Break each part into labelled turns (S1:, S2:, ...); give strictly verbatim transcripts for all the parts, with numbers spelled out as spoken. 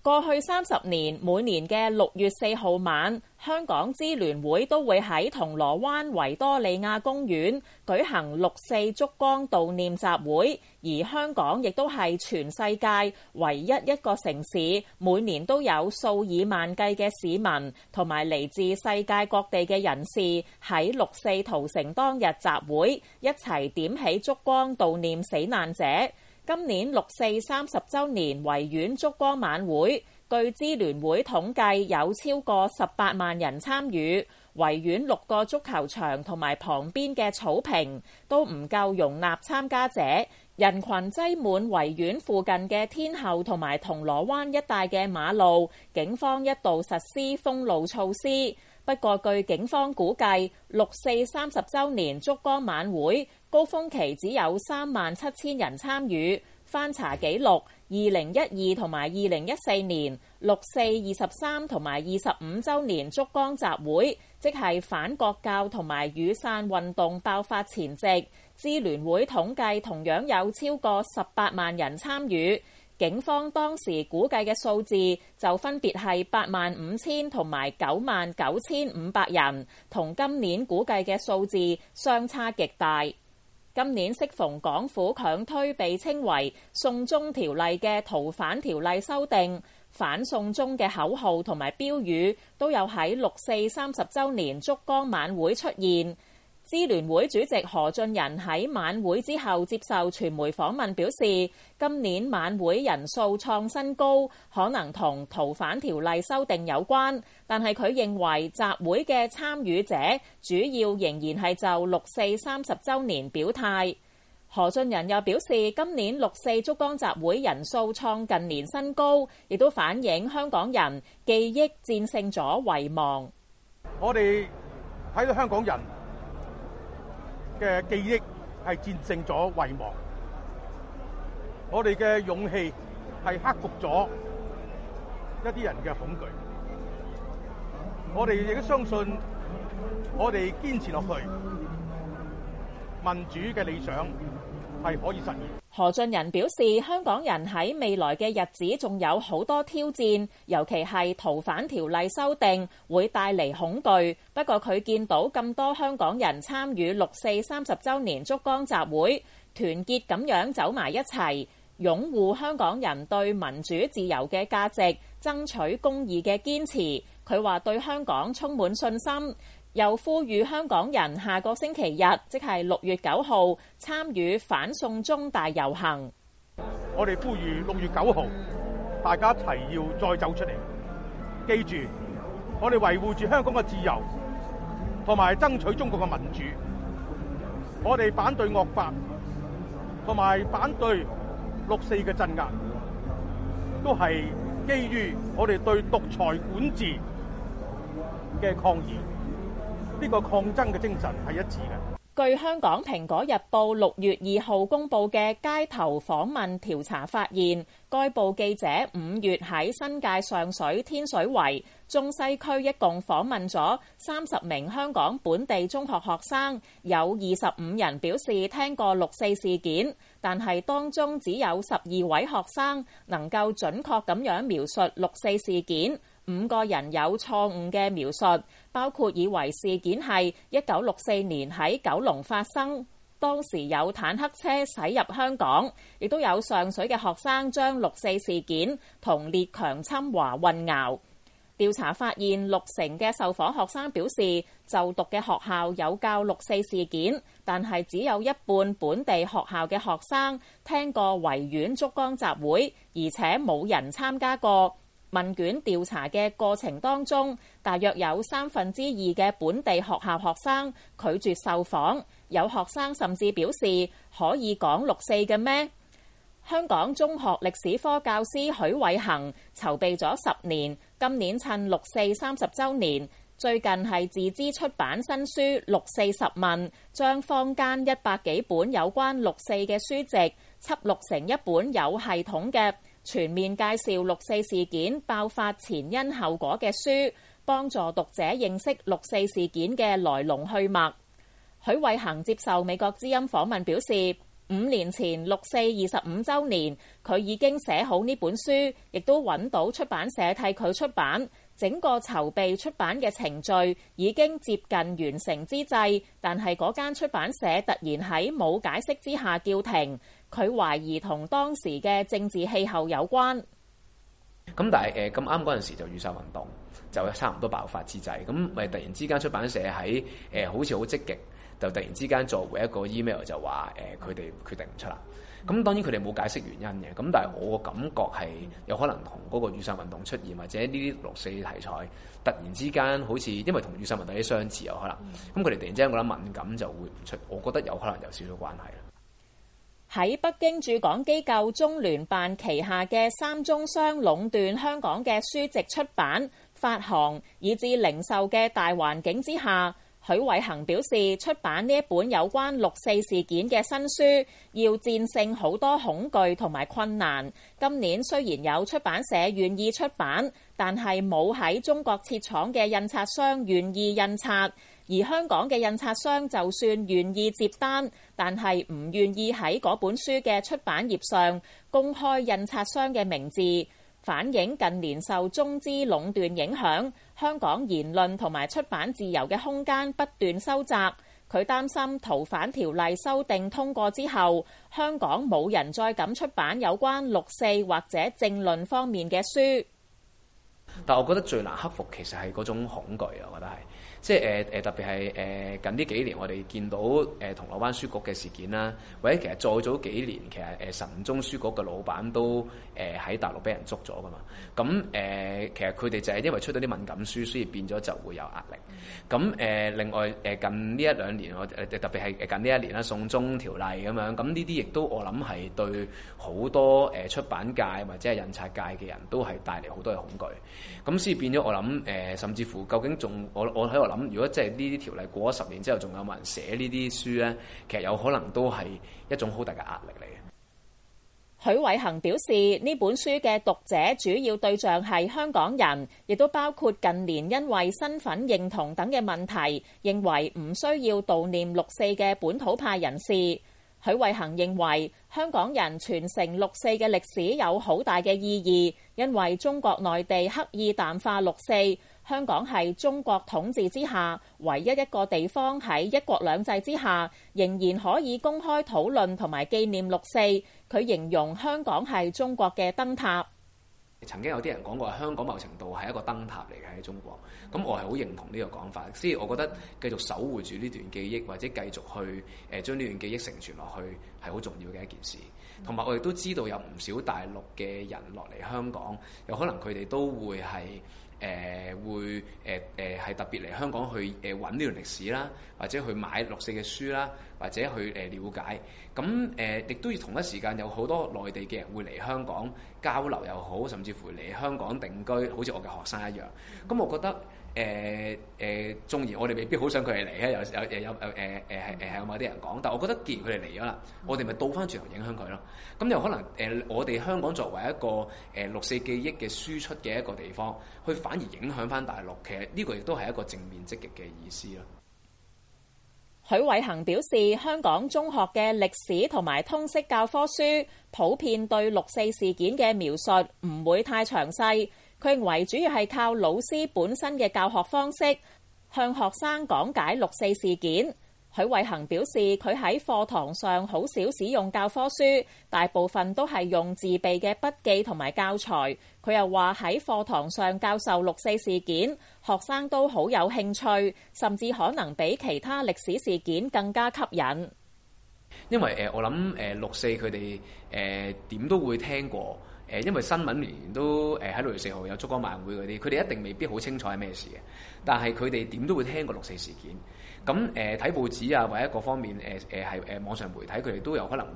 S1: 過去三十年，每年嘅六月四號晚，香港支聯會都會喺銅鑼灣維多利亞公園舉行六四燭光悼念集會，而香港亦都係全世界唯一一個城市，每年都有數以萬計嘅市民同埋嚟自世界各地嘅人士喺六四屠城當日集會，一齊點起燭光悼念死難者。今年六四三十週年維園燭光晚會，據支聯會統計有超過十八萬人參與，維園六個足球場同埋旁邊嘅草坪都唔夠容納參加者，人群擠滿維園附近嘅天后同埋銅鑼灣一帶嘅馬路，警方一度實施封路措施。不過據警方估計，六四三十週年燭光晚會高峰期只有三萬七千人參與。翻查記錄，二零一二同埋二零一四年六四二十三同埋二十五週年燭光集會，即係反國教同埋雨傘運動爆發前夕，支聯會統計同樣有超過十八萬人參與。警方當時估計嘅數字就分別係八萬五千同埋九萬九千五百人，同今年估計嘅數字相差極大。今年適逢港府強推被稱為送中條例嘅逃犯條例修訂，反送中嘅口號同埋標語都有喺六四三十週年燭光晚會出現。支聯會主席何俊仁喺晚會之後接受傳媒訪問表示，今年晚會人數創新高，可能同逃犯條例修訂有關，但係佢認為集會嘅參與者主要仍然係就六四三十週年表態。何俊仁又表示，今年六四燭光集會人數創近年新高，亦都反映香港人記憶戰勝咗遺忘。
S2: 我哋睇到香港人嘅記憶係戰勝咗遺忘，我哋嘅勇氣係克服咗一啲人嘅恐懼，我哋亦都相信，我哋堅持落去，民主嘅理想係可以實現。
S1: 何俊仁表示，香港人喺未來嘅日子仲有好多挑戰，尤其係逃犯條例修訂會帶嚟恐懼。不過佢見到咁多香港人參與六四三十週年燭光集會，團結咁樣走埋一齊，擁護香港人對民主自由嘅價值，爭取公義嘅堅持。佢話對香港充滿信心。又呼籲香港人下個星期日，即係六月九號，參與反送中大遊行。
S2: 我哋呼籲六月九號，大家一齊要再走出嚟。記住，我哋維護住香港嘅自由，同埋爭取中國嘅民主。我哋反對惡法，同埋反對六四嘅鎮壓，都係基於我哋對獨裁管治嘅抗議。呢個抗爭嘅精神係一致嘅。
S1: 據香港《蘋果日報》六月二號公佈嘅街頭訪問調查發現，該報記者五月喺新界上水天水圍、中西區一共訪問咗三十名香港本地中學學生，有二十五人表示聽過六四事件，但係當中只有十二位學生能夠準確咁樣描述六四事件。五個人有錯誤嘅描述，包括以為事件係一九六四年喺九龍發生，當時有坦克車駛入香港，亦都有上水嘅學生將六四事件同列強侵華混淆。調查發現，六成嘅受訪學生表示就讀嘅學校有教六四事件，但係只有一半本地學校嘅學生聽過維園燭光集會，而且冇人參加過。問卷調查嘅過程當中，大約有三分之二嘅本地學校學生拒絕受訪，有學生甚至表示可以講六四嘅咩？香港中學歷史科教師許偉恒籌備咗十年，今年趁六四三十週年，最近係自資出版新書《六四十問》，將坊間一百幾本有關六四嘅書籍輯錄成一本有系統嘅全面介紹六四事件爆發前因後果嘅書，幫助讀者認識六四事件嘅來龍去脈。許偉恒接受美國之音訪問表示， 五年前六四二十五週年，佢已經寫好呢本書，亦都揾到出版社替佢出版。整個籌備出版嘅程序已經接近完成之際，但係嗰間出版社突然喺冇解釋之下叫停。佢懷疑同當時嘅政治氣候有關。
S3: 咁但係誒咁啱嗰陣時就雨傘運動就差唔多爆發之際，咁咪突然之間出版社喺誒、呃、好似好積極，就突然之間作為一個 email 就話誒佢哋決定唔出啦。咁當然佢哋冇解釋原因嘅，咁但係我個感覺係有可能同嗰個雨傘運動出現，或者呢啲六四題材突然之間好似因為同雨傘運動啲相似有可能，咁佢哋突然之間覺得敏感就會唔出，我覺得有可能有少少關係。
S1: 喺北京駐港機構中聯辦旗下嘅三中商壟斷香港嘅書籍出版、發行以至零售嘅大環境之下，許偉恒表示，出版呢一本有關六四事件嘅新書，要戰勝好多恐懼同埋困難。今年雖然有出版社願意出版，但係冇喺中國設廠嘅印刷商願意印刷。而香港嘅印刷商就算願意接單，但係唔願意喺嗰本書嘅出版頁上公開印刷商嘅名字，反映近年受中資壟斷影響，香港言論同埋出版自由嘅空間不斷收窄。佢擔心逃犯條例修訂通過之後，香港冇人再敢出版有關六四或者政論方面嘅書。
S3: 但我覺得最難克服其實係嗰種恐懼啊，我覺得係。即係誒誒，特別係誒、呃、近呢幾年，我哋見到誒、呃、銅鑼灣書局嘅事件啦，或者其實再早幾年，其實誒、呃、神中書局嘅老闆都誒喺、呃、大陸俾人捉咗㗎嘛。咁誒、呃、其實佢哋就係因為出咗啲敏感書，所以變咗就會有壓力。咁誒、呃、另外誒、呃、近呢一兩年，我誒特別係近呢一年啦，送中條例咁樣，咁呢啲亦都我諗係對好多誒出版界或者係印刷界嘅人都係帶嚟好多嘅恐懼。咁所以變咗我諗誒、呃，甚至乎究竟仲我我喺度諗，如果即係呢啲條例過咗十年之後，仲有冇人寫呢啲書咧？其實有可能都係一種好大嘅壓力嚟嘅。
S1: 許偉恒表示，呢本書嘅讀者主要對象係香港人，亦都包括近年因為身份認同等嘅問題，認為唔需要悼念六四嘅本土派人士。許偉恒認為香港人傳承六四嘅歷史有好大嘅意義，因為中國內地刻意淡化六四，香港係中國統治之下唯一一個地方喺一國兩制之下仍然可以公開討論同埋紀念六四。佢形容香港係中國嘅燈塔。
S3: 曾經有啲人講過，香港某程度係一個燈塔嚟嘅喺中國，咁我係好認同呢個講法，所以我覺得繼續守護住呢段記憶，或者繼續去誒將呢段記憶承傳落去係好重要嘅一件事。同埋我亦都知道有唔少大陸嘅人落嚟香港，有可能佢哋都會係誒、呃、會誒誒係特別嚟香港去誒揾呢段歷史啦，或者去買六四嘅書啦，或者去誒了解。咁誒亦都要同一時間有好多內地嘅人會嚟香港交流又好，甚至乎嚟香港定居，好似我嘅學生一樣。咁我覺得誒誒，縱、呃、然我哋未必好想佢哋嚟咧，有有有誒誒誒係誒係有某啲人講，但係我覺得既然佢哋嚟咗啦，我哋咪倒翻轉頭影響佢咯。咁有可能誒、呃，我哋香港作為一個誒、呃、六四記憶嘅輸出嘅一個地方，去反而影響翻大陸，其實呢個亦都係一個正面積極嘅意思咯。
S1: 許偉恒表示，香港中學嘅歷史同埋通識教科書普遍對六四事件嘅描述唔會太詳細，佢認為主要係靠老師本身嘅教學方式向學生講解六四事件。許偉恒表示，佢喺課堂上好少使用教科書，大部分都係用自備嘅筆記同埋教材。佢又話喺課堂上教授六四事件，學生都好有興趣，甚至可能比其他歷史事件更加吸引。
S3: 因為誒，我諗誒六四佢哋誒點都會聽過。誒，因為新聞年年都誒喺六月四號有燭光晚會嗰啲，佢哋一定未必好清楚係咩事嘅，但係佢哋點都會聽過六四事件。咁誒睇報紙啊，或者各方面誒誒係誒網上媒體，佢哋都有可能會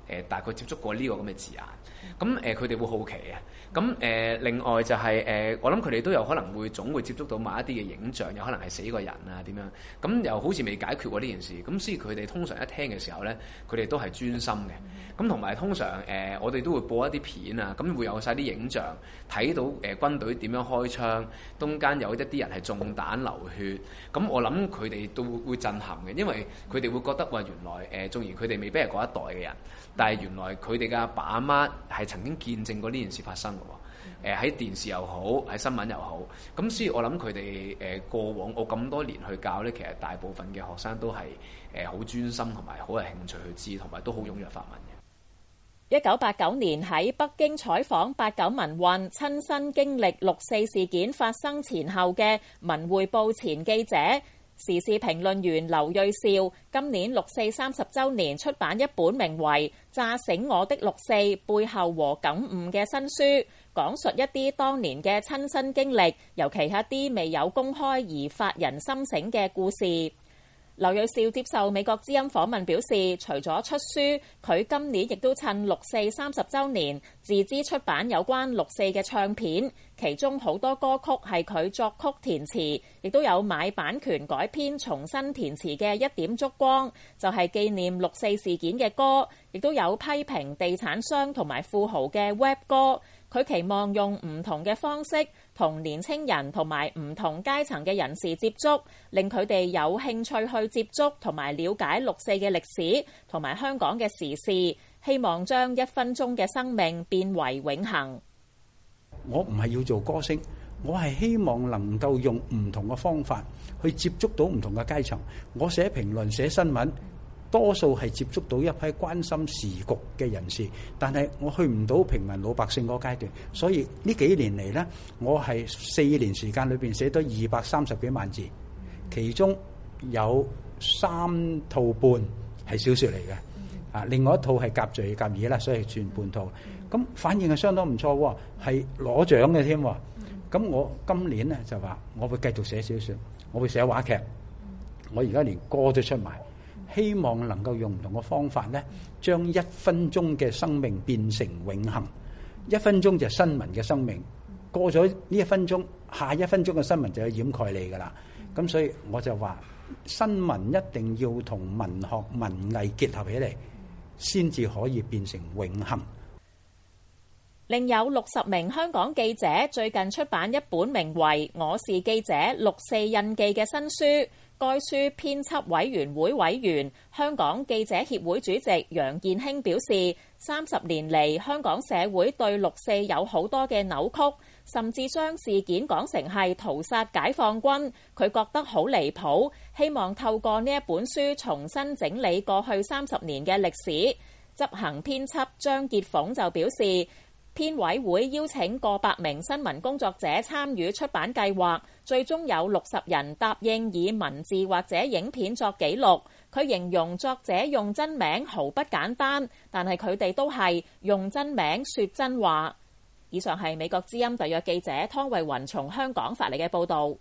S3: 誒大概接觸過呢個咁嘅字眼。咁誒佢哋會好奇啊。咁誒、呃、另外就係、是、誒、呃、我諗佢哋都有可能會總會接觸到某一啲嘅影像，有可能係死個人啊點樣。咁又好似未解決過呢件事。咁所以佢哋通常一聽嘅時候咧，佢哋都係專心嘅。咁同埋通常誒、呃、我哋都會播一啲片啊，咁會有晒啲影像，睇到誒、呃、軍隊點樣開槍，中間有一啲人係中彈流血。咁我諗佢哋都會震撼嘅，因為佢哋會覺得話原來誒縱然佢哋未必係嗰一代嘅人，但係原來佢哋嘅阿爸阿媽係曾經見證過呢件事發生嘅喎。誒喺電視又好，喺新聞又好，咁所以我諗佢哋誒過往我咁多年去教咧，其實大部分嘅學生都係誒好專心同埋好有興趣去知，同埋都好踴躍發問嘅。
S1: 一九八九年喺北京採訪八九民運，親身經歷六四事件發生前後嘅文匯報前記者、時事評論員劉銳紹，今年六四三十週年出版一本名為《炸醒我的六四：背後和感悟》嘅新書，講述一啲當年嘅親身經歷，尤其係一啲未有公開而發人深省嘅故事。劉銳紹接受美國之音訪問表示，除咗出書，佢今年亦都趁六四三十週年自資出版有關六四嘅唱片，其中好多歌曲係佢作曲填詞，亦都有買版權改編重新填詞嘅《一點燭光》，就係紀念六四事件嘅歌，亦都有批評地產商同埋富豪嘅 rap 歌。佢期望用唔同嘅方式同年青人同埋唔同階層嘅人士接觸，令佢哋有興趣去接觸同埋了解六四嘅歷史同埋香港嘅時事，希望將一分鐘嘅生命變為永恆。
S4: 我唔係要做歌星，我係希望能夠用唔同嘅方法去接觸到唔同嘅階層。我寫評論寫新聞多數係接觸到一批關心時局嘅人士，但係我去唔到平民老百姓嗰階段，所以呢幾年嚟呢，我係四年時間裏邊寫咗二百三十幾萬字，其中有三套半係小説嚟嘅，啊，另外一套係夾敘夾議啦，所以係算半套。咁反應係相當唔錯喎，係攞獎嘅添。咁我今年呢就話我會繼續寫小説，我會寫話劇，我而家連歌都出埋。希望能夠用唔同嘅方法咧，將一分鐘嘅生命變成永恆。一分鐘就係新聞嘅生命，過咗呢一分鐘，下一分鐘嘅新聞就要掩蓋你㗎啦。咁所以我就話，新聞一定要同文學文藝結合起嚟，先至可以變成永恆。
S1: 另有六十名香港記者最近出版一本名為《我是記者六四印記》嘅新書。該書編輯委員會委員、香港記者協會主席楊健興表示，三十年嚟香港社會對六四有好多嘅扭曲，甚至將事件講成係屠殺解放軍，佢覺得好離譜，希望透過呢一本書重新整理過去三十年嘅歷史。執行編輯張傑鳳就表示，編委會邀請過百名新聞工作者參與出版計劃，最終有六十人答應以文字或者影片作記錄。佢形容作者用真名毫不簡單，但係佢哋都係用真名說真話。以上係美國之音特約記者湯慧雲從香港發嚟嘅報導。